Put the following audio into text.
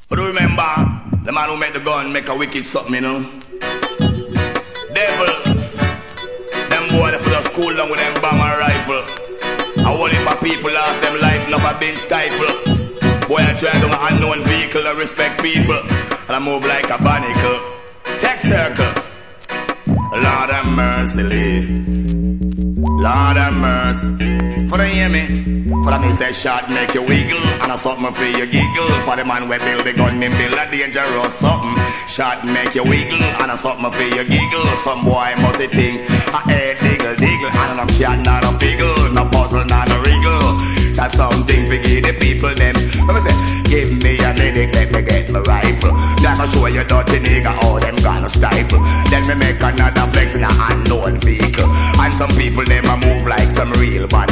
But remember, the man who made the gun make a wicked something, you know. Devil, them boy that for just cool down with them bomb and rifle. I want if my people lost them life, not a been stifle. Boy, I try to an unknown vehicle to respect people, and I move like a barnacle. Tech circle. Lord have mercy, Lord have mercy. For the hear me, for the mistake shot make you wiggle, and a something for you giggle. For the man we build the gun, him build a dangerous something. Shot make you wiggle, and a something for you giggle. Some boy must think a head diggle diggle, and no cat not a figgle, no puzzle not a wriggle. That's something for give the people them. Let me say, give me a medic, let me get my rifle. Then I show you dirty nigga how them gonna stifle. Then me make another flex in a unknown vehicle, and some people them a move like some real bad